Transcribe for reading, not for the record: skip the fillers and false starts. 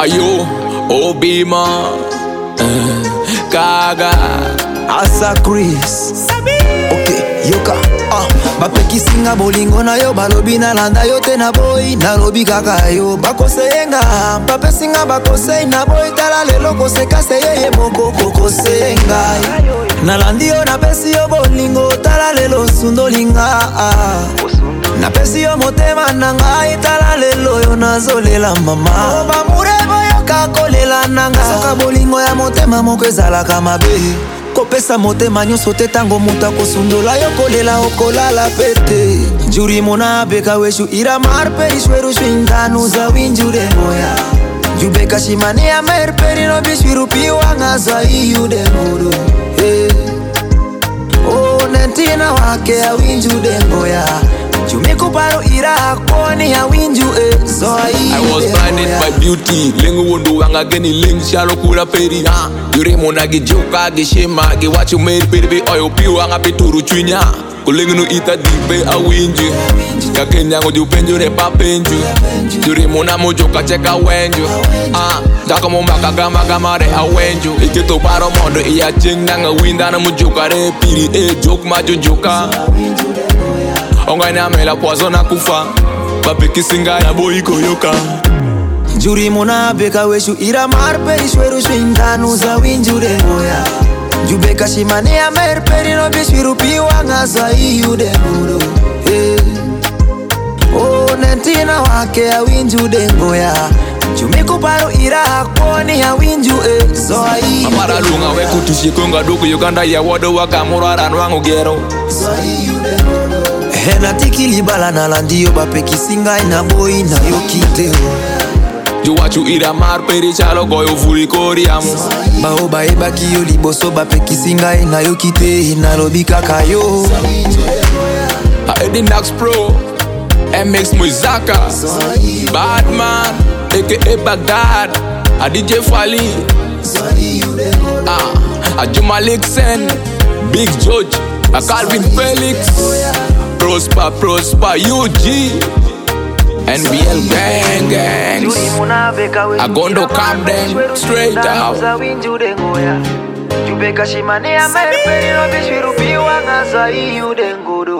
Ayo, Obima, Kaga, Asa Chris. Okay, yoka. Bapeki singa bolingo na yo balobi na landa yo te na boy na lobi kaka yo bakosenga bape singa bakosei na boy tala lelo koseka se yeye moko kokosenga na landi yo na pesi yo bolingo tala lelo sundolinga na pesi yo motema nanga itala lelo yo nazolela mama bamurebo yo kakolela nanga soka bolingo ya motema moko ezalaka mabe kopesa motema nyonso te tango muta kosundola yo kolela okolala pete njuri mona beka weshu ira marperi shweru shwindanu za winjure moya jubeka shimane ya merperi no bishwiru piwanga za iyude muru oh nentina wake ya winjude moya Jumikuparo ira koni ya winju so I was blinded by beauty. Lengu wundu wanga geni ling shalo kula peri ha. Yure mona gi joka gi shema gi wachu meri peri be oyo piu wanga pituru chwinya. Kulengu no ita dibe a winju. Ya kenya ngo jupenju ne pa penju. Yure mona mo joka cheka wenju. Daka mo maka gama gama re a wenju. Ike to paro mondo iya ching nanga winda na mo joka re piri jok ma joka. Ongana mela poison na kufa Bapeki singa ya boy koyoka Juri mona beka weshu ira marperi shweru shwindanu za winjure moya Jubeka shimane ya merperi no bishwiru piwanga za iyude muru oh nentina wake ya winjude ngoya Jumikuparo ira koni ya winju so iyude Amara lunga weku tushikonga duku Uganda ya wado waka murara nwangu gero so iyude Hena tiki libala na landiyo bapeki singa ina boy na yo kiteo Juwachu ira marperi chalo goyo furi koriamu Bao baeba kiyo liboso bapeki singa ina yo kite ina lobi kaka yo Eddie Nax Pro MX Moizaka Badman aka Baghdad A DJ Fali A Jumalik Sen Big George A Calvin Felix Prosper UG NBL gangs I gondo Camden straight out Jubeka shimane ya merperi no bishwiru piwanga za iyude nguru